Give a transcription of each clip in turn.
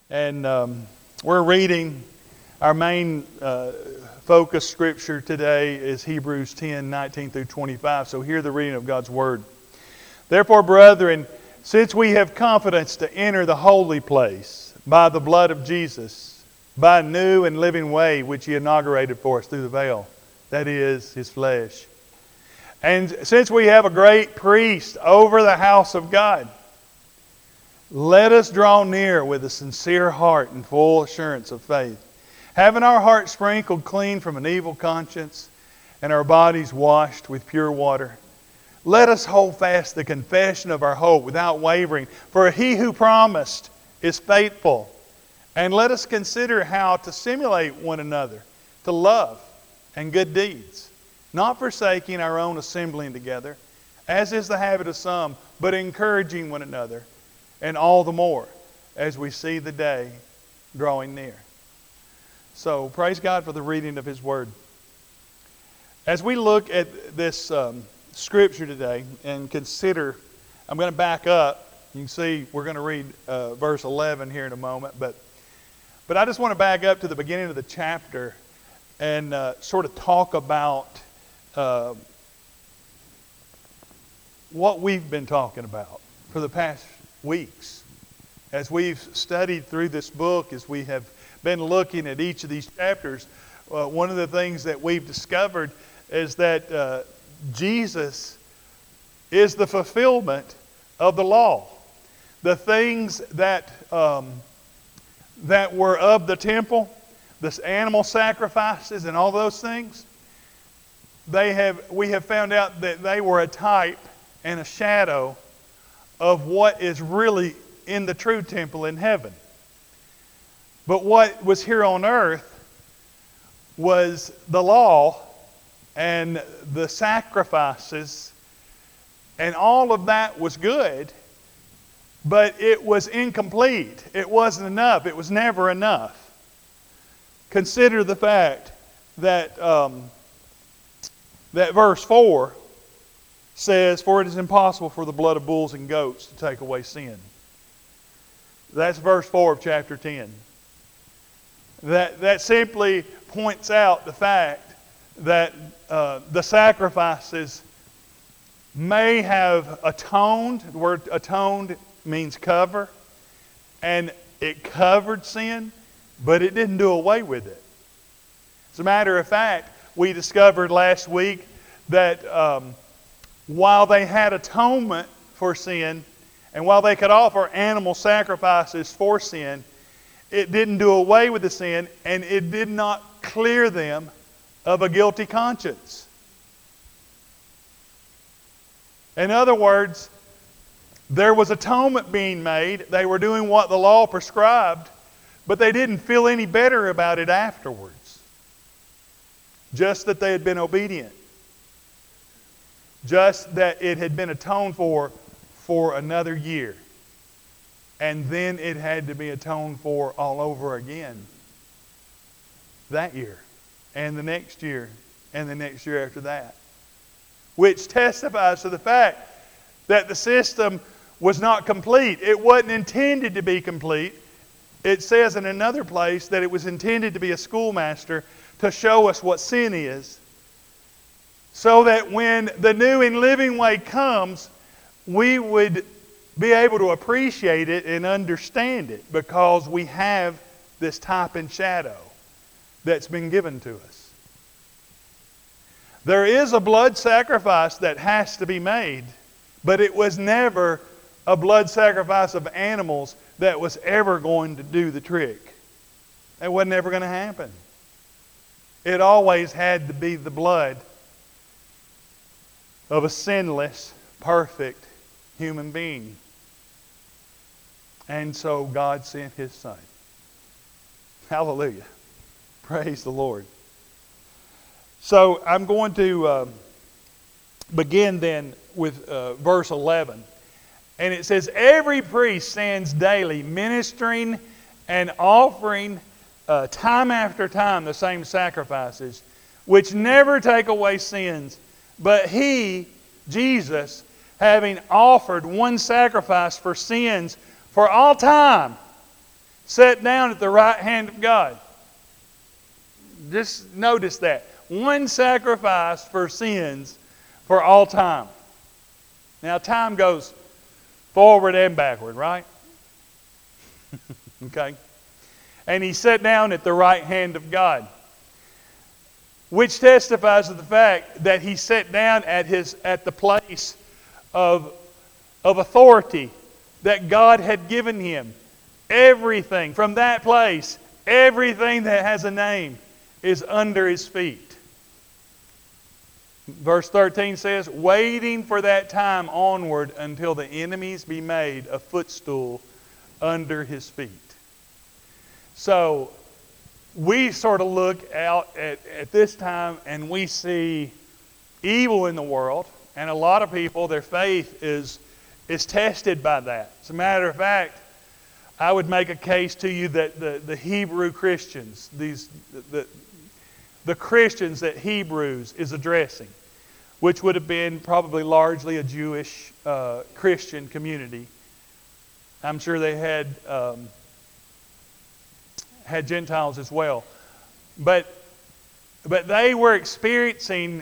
And we're reading our main focus scripture today is Hebrews 10:19 through 25. So hear the reading of God's Word. Therefore, brethren, since we have confidence to enter the holy place by the blood of Jesus, by a new and living way which He inaugurated for us through the veil, that is, His flesh. And since we have a great priest over the house of God, let us draw near with a sincere heart and full assurance of faith, having our hearts sprinkled clean from an evil conscience and our bodies washed with pure water. Let us hold fast the confession of our hope without wavering, for He who promised is faithful. And let us consider how to stimulate one another to love and good deeds, not forsaking our own assembling together, as is the habit of some, but encouraging one another, and all the more as we see the day drawing near. So praise God for the reading of His Word. As we look at this scripture today and consider, I'm going to back up. You can see we're going to read verse 11 here in a moment, but I just want to back up to the beginning of the chapter and sort of talk about what we've been talking about for the past weeks. As we've studied through this book, as we have been looking at each of these chapters, one of the things that we've discovered is that Jesus is the fulfillment of the law. The things that were of the temple, the animal sacrifices and all those things, we have found out that they were a type and a shadow of what is really in the true temple in heaven. But what was here on earth was the law and the sacrifices, and all of that was good, but it was incomplete. It wasn't enough. It was never enough. Consider the fact that that verse 4 says, "For it is impossible for the blood of bulls and goats to take away sin." That's verse 4 of chapter 10. That simply points out the fact that the sacrifices may have atoned. The word atoned means cover. And it covered sin, but it didn't do away with it. As a matter of fact, we discovered last week that while they had atonement for sin, and while they could offer animal sacrifices for sin, it didn't do away with the sin, and it did not clear them of a guilty conscience. In other words, there was atonement being made. They were doing what the law prescribed, but they didn't feel any better about it afterwards. Just that they had been obedient. Just that it had been atoned for another year. And then it had to be atoned for all over again. That year. And the next year. And the next year after that. Which testifies to the fact that the system was not complete. It wasn't intended to be complete. It says in another place that it was intended to be a schoolmaster to show us what sin is, so that when the new and living way comes, we would be able to appreciate it and understand it, because we have this type and shadow that's been given to us. There is a blood sacrifice that has to be made, but it was never a blood sacrifice of animals that was ever going to do the trick. That wasn't ever going to happen. It always had to be the blood of a sinless, perfect human being. And so God sent His Son. Hallelujah. Praise the Lord. So I'm going to begin then with verse 11. And it says, "Every priest stands daily ministering and offering time after time the same sacrifices, which never take away sins. But He, Jesus, having offered one sacrifice for sins for all time, sat down at the right hand of God. Just notice that. One sacrifice for sins for all time. Now, time goes forward and backward, right? Okay. And he sat down at the right hand of God, which testifies to the fact that he sat down at the place of authority that God had given him. Everything from that place, everything that has a name is under his feet. Verse 13 says, waiting for that time onward until the enemies be made a footstool under his feet. So we sort of look out at this time and we see evil in the world, and a lot of people, their faith is tested by that. As a matter of fact, I would make a case to you that the Hebrew Christians, the Christians that Hebrews is addressing, which would have been probably largely a Jewish Christian community. I'm sure they had Gentiles as well. But they were experiencing,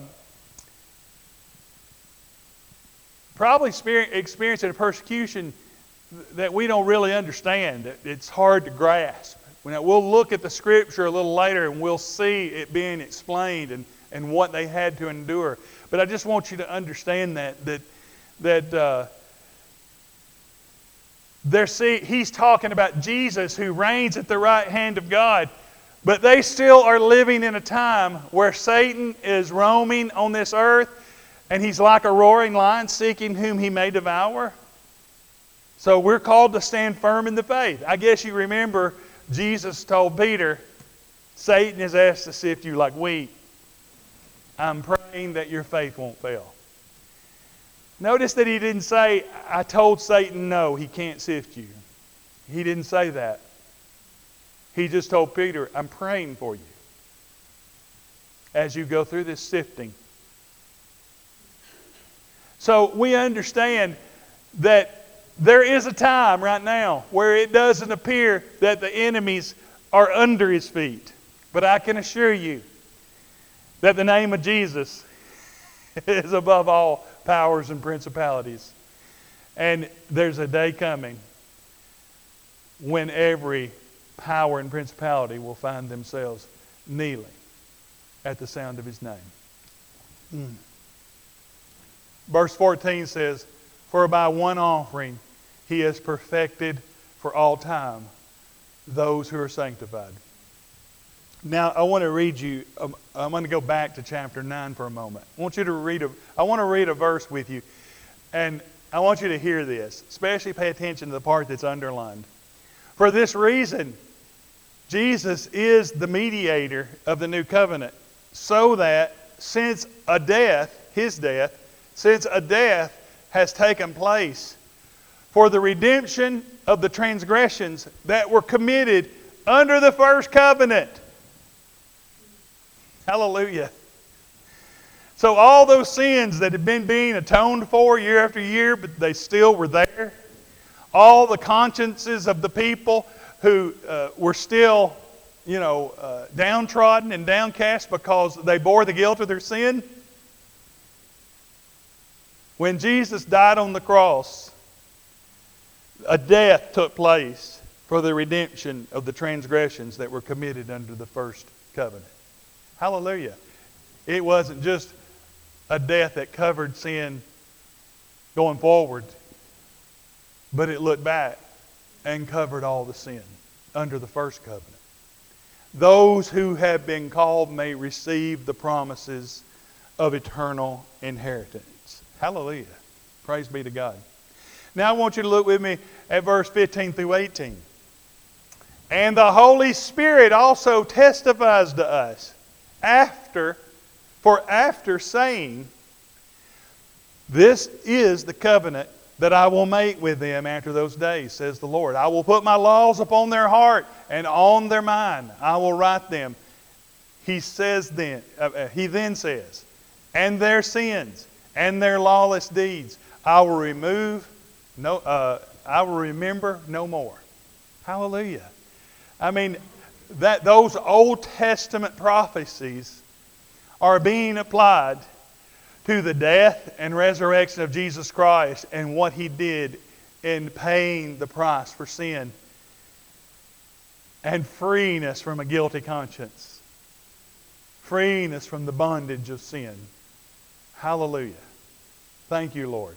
experiencing a persecution that we don't really understand. It's hard to grasp. We'll look at the Scripture a little later and we'll see it being explained and what they had to endure. But I just want you to understand that he's talking about Jesus who reigns at the right hand of God. But they still are living in a time where Satan is roaming on this earth and he's like a roaring lion seeking whom he may devour. So we're called to stand firm in the faith. I guess you remember Jesus told Peter, Satan is asked to sift you like wheat. I'm praying that your faith won't fail. Notice that he didn't say, I told Satan no, he can't sift you. He didn't say that. He just told Peter, I'm praying for you as you go through this sifting. So we understand that there is a time right now where it doesn't appear that the enemies are under his feet. But I can assure you that the name of Jesus is above all powers and principalities. And there's a day coming when every power and principality will find themselves kneeling at the sound of his name. Verse 14 says, for by one offering he has perfected for all time those who are sanctified. Now I want to read you, I'm going to go back to chapter 9 for a moment. I want to read a verse with you, and I want you to hear this. Especially pay attention to the part that's underlined. For this reason, Jesus is the mediator of the new covenant, so that since a death has taken place for the redemption of the transgressions that were committed under the first covenant. Hallelujah. So all those sins that had been being atoned for year after year, but they still were there. All the consciences of the people who were still, downtrodden and downcast because they bore the guilt of their sin. When Jesus died on the cross, a death took place for the redemption of the transgressions that were committed under the first covenant. Hallelujah. It wasn't just a death that covered sin going forward, but it looked back and covered all the sin under the first covenant. Those who have been called may receive the promises of eternal inheritance. Hallelujah. Praise be to God. Now I want you to look with me at verse 15 through 18. And the Holy Spirit also testifies to us after saying, this is the covenant that I will make with them after those days, says the Lord. I will put my laws upon their heart and on their mind. I will write them. He then says, and their sins and their lawless deeds I will remember no more. Hallelujah. I mean, that those Old Testament prophecies are being applied to the death and resurrection of Jesus Christ and what He did in paying the price for sin and freeing us from a guilty conscience, freeing us from the bondage of sin. Hallelujah. Thank you, Lord.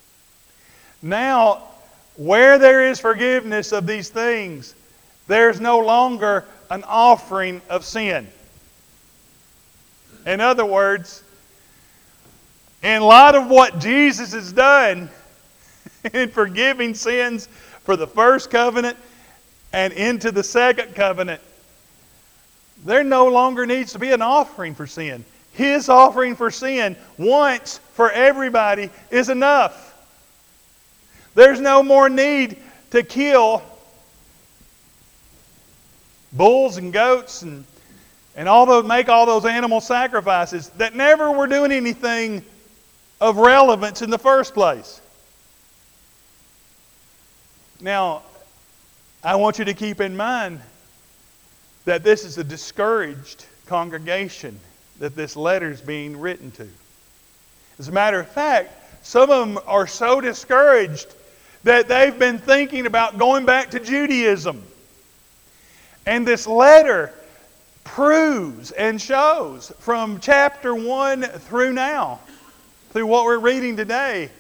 Now, where there is forgiveness of these things, there's no longer an offering of sin. In other words, in light of what Jesus has done in forgiving sins for the first covenant and into the second covenant, there no longer needs to be an offering for sin. His offering for sin, once for everybody, is enough. There's no more need to kill bulls and goats and make all those animal sacrifices that never were doing anything of relevance in the first place. Now, I want you to keep in mind that this is a discouraged congregation that this letter is being written to. As a matter of fact, some of them are so discouraged that they've been thinking about going back to Judaism. And this letter proves and shows from chapter 1 through now, through what we're reading today,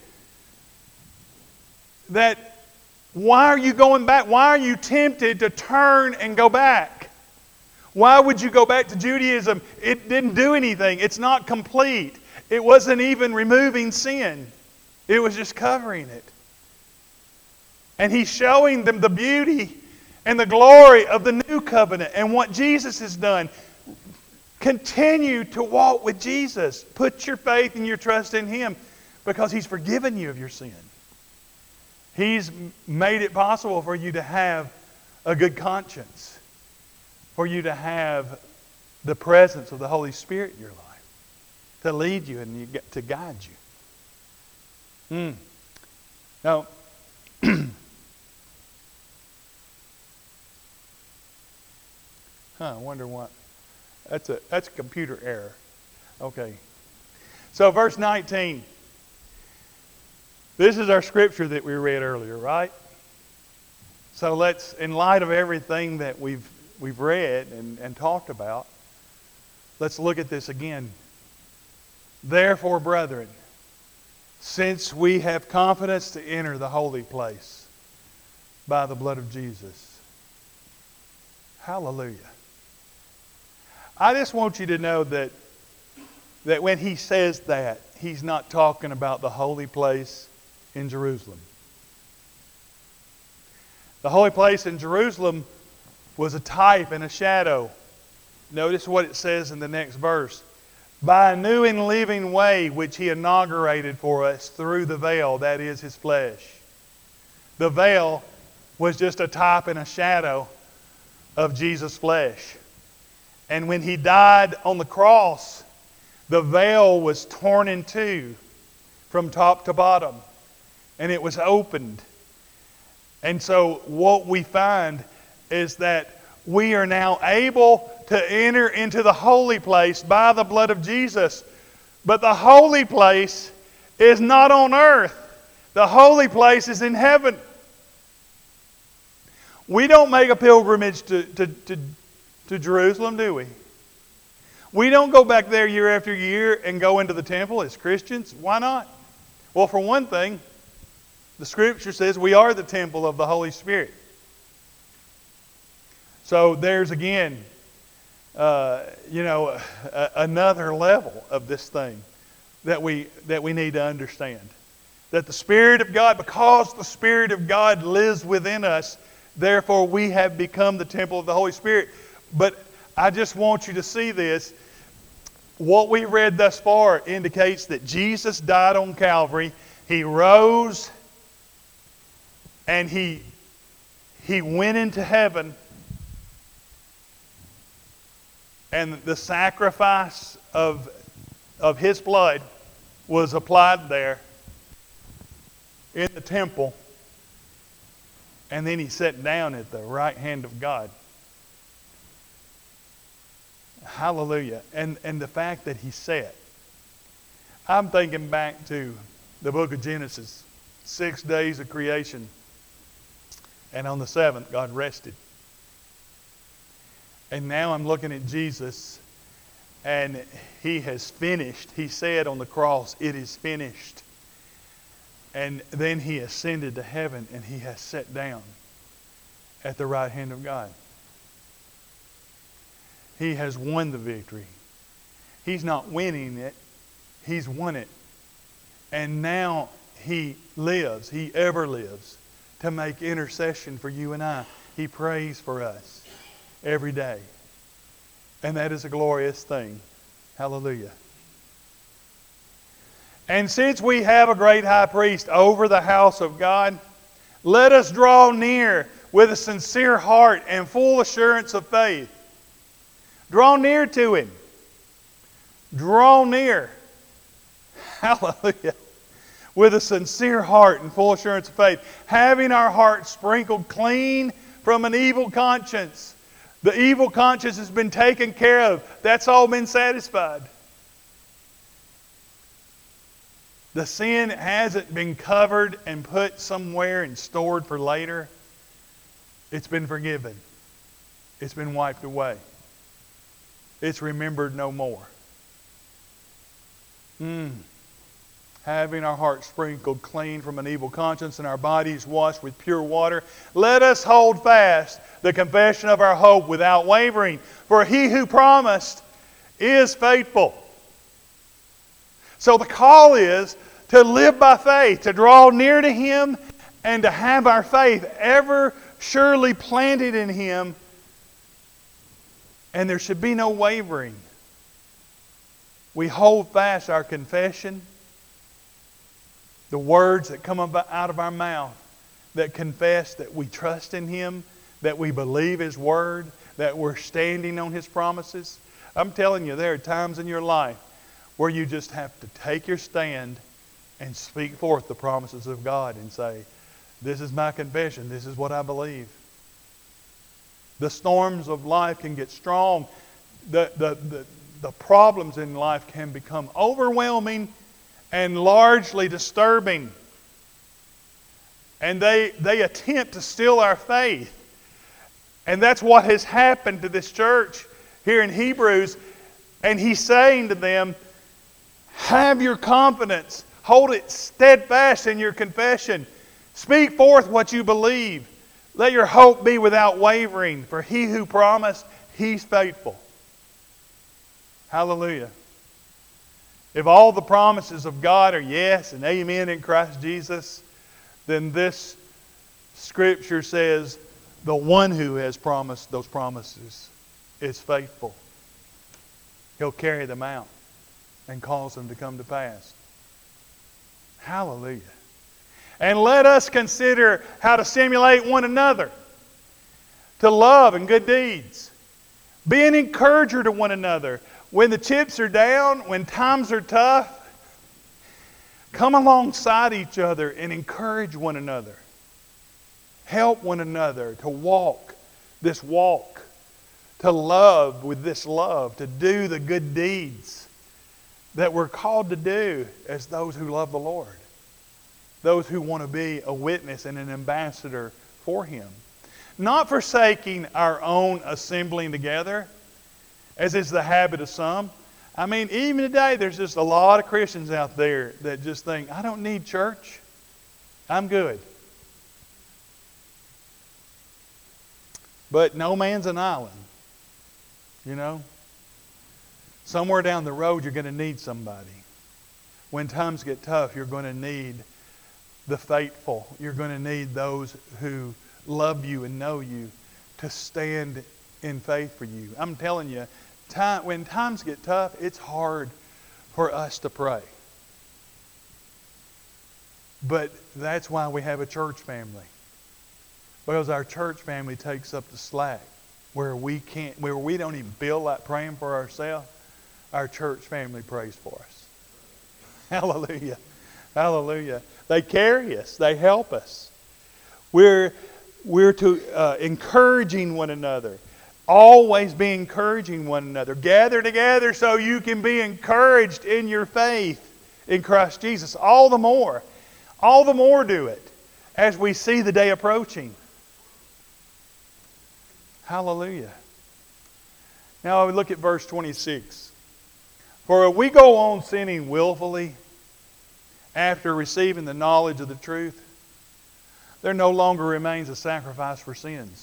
that why are you going back? Why are you tempted to turn and go back? Why would you go back to Judaism? It didn't do anything. It's not complete. It wasn't even removing sin. It was just covering it. And He's showing them the beauty and the glory of the new covenant and what Jesus has done. Continue to walk with Jesus. Put your faith and your trust in Him because He's forgiven you of your sin. He's made it possible for you to have a good conscience, for you to have the presence of the Holy Spirit in your life, to lead you and to guide you. Now, I wonder what. That's a computer error. Okay. So verse 19. This is our scripture that we read earlier, right? So let's, in light of everything that we've read and talked about, let's look at this again. Therefore, brethren, since we have confidence to enter the holy place by the blood of Jesus. Hallelujah. I just want you to know that when he says that, he's not talking about the holy place in Jerusalem. The holy place in Jerusalem was a type and a shadow. Notice what it says in the next verse. By a new and living way which He inaugurated for us through the veil, that is His flesh. The veil was just a type and a shadow of Jesus' flesh. And when He died on the cross, the veil was torn in two from top to bottom. And it was opened. And so what we find is that we are now able to enter into the holy place by the blood of Jesus. But the holy place is not on earth. The holy place is in heaven. We don't make a pilgrimage to Jerusalem, do we? We don't go back there year after year and go into the temple as Christians. Why not? Well, for one thing, the Scripture says we are the temple of the Holy Spirit. So there's again, another level of this thing that we need to understand. That the Spirit of God, because the Spirit of God lives within us, therefore we have become the temple of the Holy Spirit. But I just want you to see this. What we read thus far indicates that Jesus died on Calvary. He rose and He went into heaven. And the sacrifice of His blood was applied there in the temple. And then he sat down at the right hand of God. Hallelujah. And the fact that he sat. I'm thinking back to the book of Genesis. 6 days of creation. And on the seventh, God rested. And now I'm looking at Jesus, and he has finished. He said on the cross, "It is finished." And then he ascended to heaven, and he has sat down at the right hand of God. He has won the victory. He's not winning it. He's won it. And now he lives. He ever lives to make intercession for you and I. He prays for us every day. And that is a glorious thing. Hallelujah. And since we have a great high priest over the house of God, let us draw near with a sincere heart and full assurance of faith. Draw near to Him. Draw near. Hallelujah. With a sincere heart and full assurance of faith, having our hearts sprinkled clean from an evil conscience. The evil conscience has been taken care of. That's all been satisfied. The sin hasn't been covered and put somewhere and stored for later. It's been forgiven. It's been wiped away. It's remembered no more. Having our hearts sprinkled clean from an evil conscience and our bodies washed with pure water, let us hold fast the confession of our hope without wavering. For He who promised is faithful. So the call is to live by faith, to draw near to Him, and to have our faith ever surely planted in Him. And there should be no wavering. We hold fast our confession, the words that come out of our mouth that confess that we trust in Him, that we believe His Word, that we're standing on His promises. I'm telling you, there are times in your life where you just have to take your stand and speak forth the promises of God and say, "This is my confession. This is what I believe." The storms of life can get strong. The problems in life can become overwhelming and largely disturbing. And they attempt to steal our faith. And that's what has happened to this church here in Hebrews. And he's saying to them, have your confidence. Hold it steadfast in your confession. Speak forth what you believe. Let your hope be without wavering. For He who promised, He's faithful. Hallelujah. If all the promises of God are yes and amen in Christ Jesus, then this Scripture says the one who has promised those promises is faithful. He'll carry them out and cause them to come to pass. Hallelujah. And let us consider how to stimulate one another to love and good deeds. Be an encourager to one another. When the chips are down, when times are tough, come alongside each other and encourage one another. Help one another to walk this walk, to love with this love, to do the good deeds that we're called to do as those who love the Lord. Those who want to be a witness and an ambassador for Him. Not forsaking our own assembling together, as is the habit of some. I mean, even today, there's just a lot of Christians out there that just think, I don't need church. I'm good. But no man's an island. You know? Somewhere down the road, you're going to need somebody. When times get tough, you're going to need the faithful. You're going to need those who love you and know you to stand in faith for you. I'm telling you, when times get tough, it's hard for us to pray. But that's why we have a church family. Because our church family takes up the slack. Where we don't even feel like praying for ourselves, our church family prays for us. Hallelujah. Hallelujah. They carry us. They help us. We're We're to encouraging one another. Always be encouraging one another. Gather together so you can be encouraged in your faith in Christ Jesus. All the more do it as we see the day approaching. Hallelujah. Now we look at verse 26. For if we go on sinning willfully after receiving the knowledge of the truth, there no longer remains a sacrifice for sins.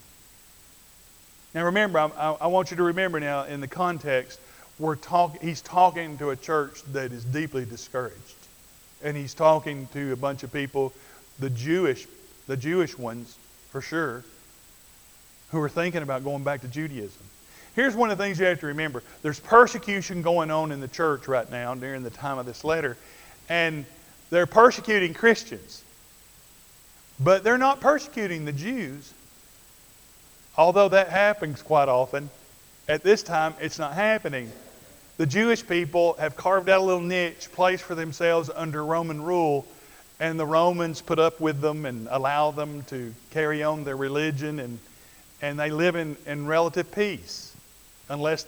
Now remember, I want you to remember now in the context, he's talking to a church that is deeply discouraged. And he's talking to a bunch of people, the Jewish ones for sure, who are thinking about going back to Judaism. Here's one of the things you have to remember. There's persecution going on in the church right now during the time of this letter. And they're persecuting Christians. But they're not persecuting the Jews. Although that happens quite often. At this time, it's not happening. The Jewish people have carved out a little niche place for themselves under Roman rule. And the Romans put up with them and allow them to carry on their religion. And they live in relative peace. Unless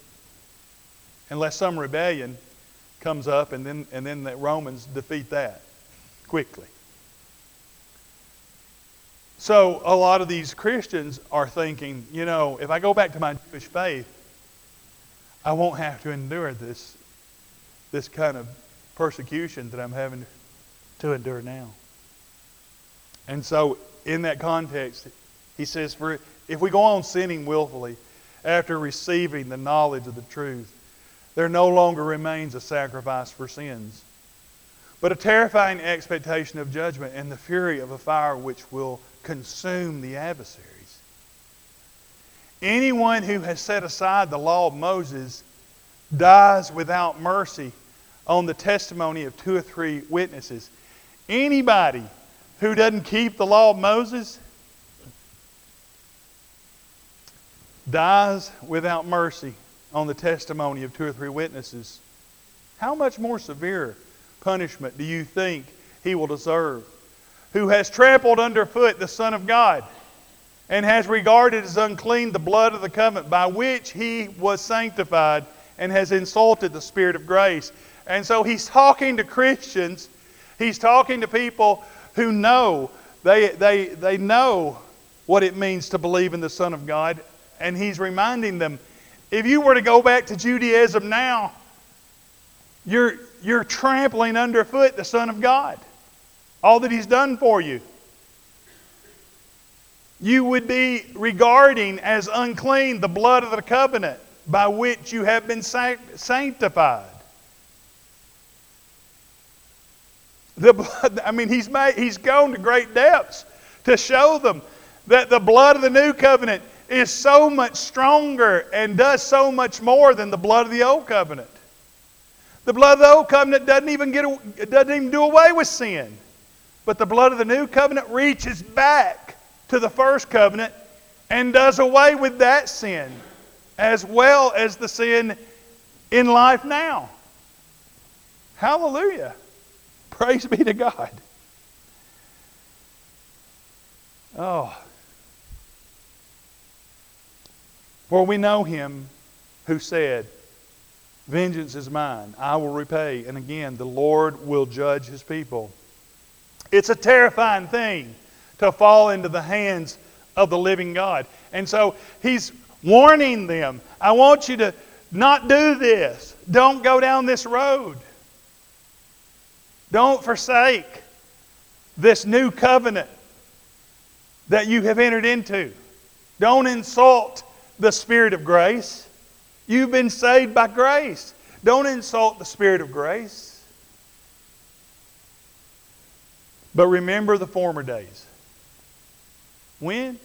some rebellion comes up and then the Romans defeat that quickly. So a lot of these Christians are thinking, if I go back to my Jewish faith, I won't have to endure this kind of persecution that I'm having to endure now. And so in that context, he says, for if we go on sinning willfully after receiving the knowledge of the truth, there no longer remains a sacrifice for sins, but a terrifying expectation of judgment and the fury of a fire which will consume the adversaries. Anyone who has set aside the law of Moses dies without mercy on the testimony of 2 or 3 witnesses. Anybody who doesn't keep the law of Moses dies without mercy on the testimony of 2 or 3 witnesses. How much more severe punishment do you think he will deserve? Who has trampled underfoot the Son of God and has regarded as unclean the blood of the covenant by which he was sanctified and has insulted the Spirit of grace. And so he's talking to Christians. He's talking to people who know, they know what it means to believe in the Son of God. And he's reminding them, if you were to go back to Judaism now, you're trampling underfoot the Son of God. All that He's done for you. You would be regarding as unclean the blood of the covenant by which you have been sanctified. The blood, He's gone to great depths to show them that the blood of the new covenant is so much stronger and does so much more than the blood of the old covenant. The blood of the old covenant doesn't even do away with sin. But the blood of the new covenant reaches back to the first covenant and does away with that sin, as well as the sin in life now. Hallelujah. Praise be to God. Oh. For we know Him who said, vengeance is mine, I will repay. And again, the Lord will judge His people. It's a terrifying thing to fall into the hands of the living God. And so He's warning them, I want you to not do this. Don't go down this road. Don't forsake this new covenant that you have entered into. Don't insult the Spirit of grace. You've been saved by grace. Don't insult the Spirit of grace. But remember the former days. When?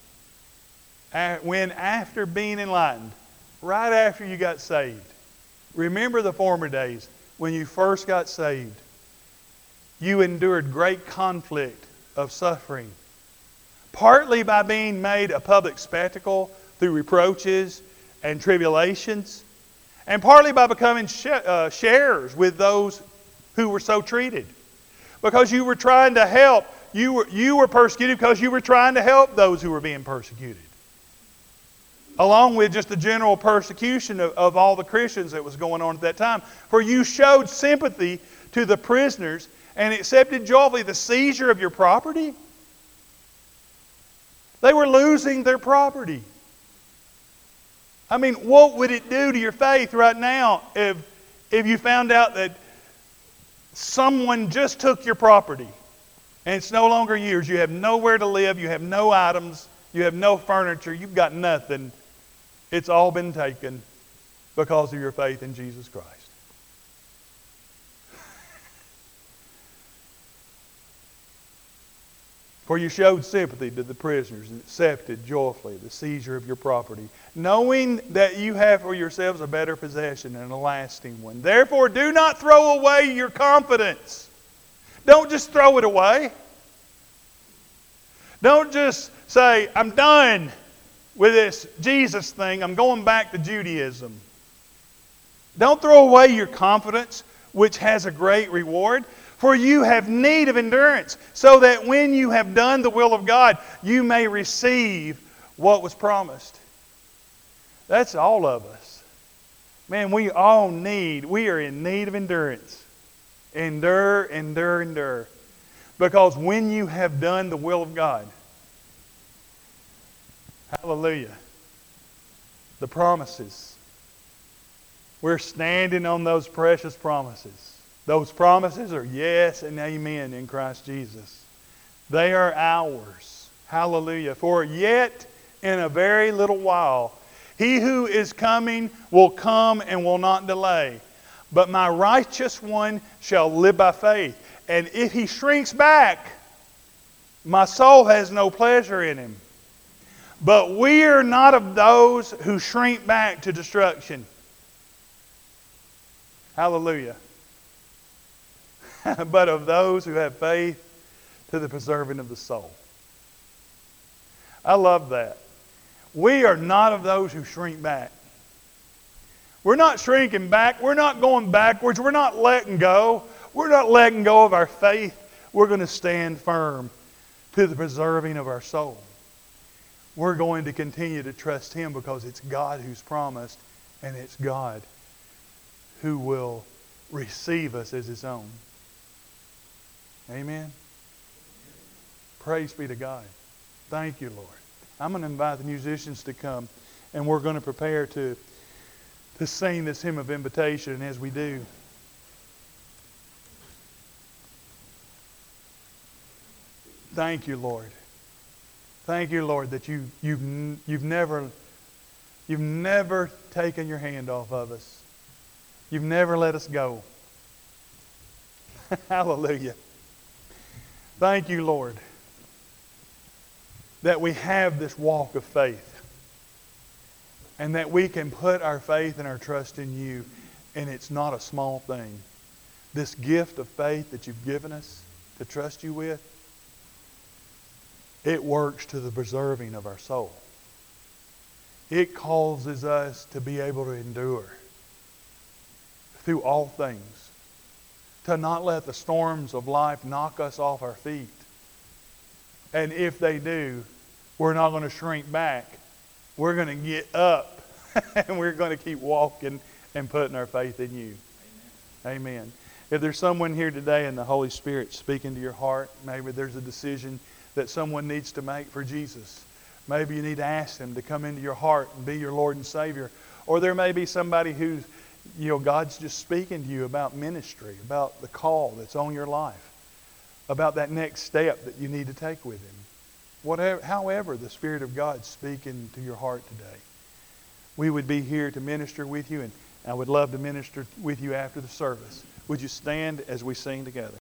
When after being enlightened, right after you got saved. Remember the former days when you first got saved. You endured great conflict of suffering. Partly by being made a public spectacle through reproaches and tribulations. And partly by becoming sharers with those who were so treated. Because you were trying to help You were persecuted because you were trying to help those who were being persecuted. Along with just the general persecution of all the Christians that was going on at that time. For you showed sympathy to the prisoners and accepted joyfully the seizure of your property. They were losing their property. I mean, what would it do to your faith right now if you found out that someone just took your property and it's no longer yours? You have nowhere to live, you have no items, you have no furniture, you've got nothing. It's all been taken because of your faith in Jesus Christ. For you showed sympathy to the prisoners and accepted joyfully the seizure of your property, knowing that you have for yourselves a better possession and a lasting one. Therefore, do not throw away your confidence. Don't just throw it away. Don't just say, I'm done with this Jesus thing. I'm going back to Judaism. Don't throw away your confidence, which has a great reward. For you have need of endurance, so that when you have done the will of God, you may receive what was promised. That's all of us. Man, we are in need of endurance. Endure, endure, endure. Because when you have done the will of God, hallelujah, the promises, we're standing on those precious promises. Those promises are yes and amen in Christ Jesus. They are ours. Hallelujah. For yet in a very little while, He who is coming will come and will not delay. But my righteous one shall live by faith. And if he shrinks back, my soul has no pleasure in him. But we are not of those who shrink back to destruction. Hallelujah. But of those who have faith to the preserving of the soul. I love that. We are not of those who shrink back. We're not shrinking back. We're not going backwards. We're not letting go. We're not letting go of our faith. We're going to stand firm to the preserving of our soul. We're going to continue to trust Him because it's God who's promised, and it's God who will receive us as His own. Amen? Praise be to God. Thank you, Lord. I'm going to invite the musicians to come, and we're going to prepare to sing this hymn of invitation. And as we do, thank you, Lord. Thank you, Lord, that you've never taken your hand off of us. You've never let us go. Hallelujah. Thank you, Lord, that we have this walk of faith and that we can put our faith and our trust in you, and it's not a small thing. This gift of faith that you've given us to trust you with, it works to the preserving of our soul. It causes us to be able to endure through all things, to not let the storms of life knock us off our feet. And if they do, we're not going to shrink back. We're going to get up and we're going to keep walking and putting our faith in you. Amen. Amen. If there's someone here today and the Holy Spirit speaking to your heart, maybe there's a decision that someone needs to make for Jesus. Maybe you need to ask Him to come into your heart and be your Lord and Savior. Or there may be somebody who's, God's just speaking to you about ministry, about the call that's on your life, about that next step that you need to take with Him. However the Spirit of God's speaking to your heart today, we would be here to minister with you, and I would love to minister with you after the service. Would you stand as we sing together?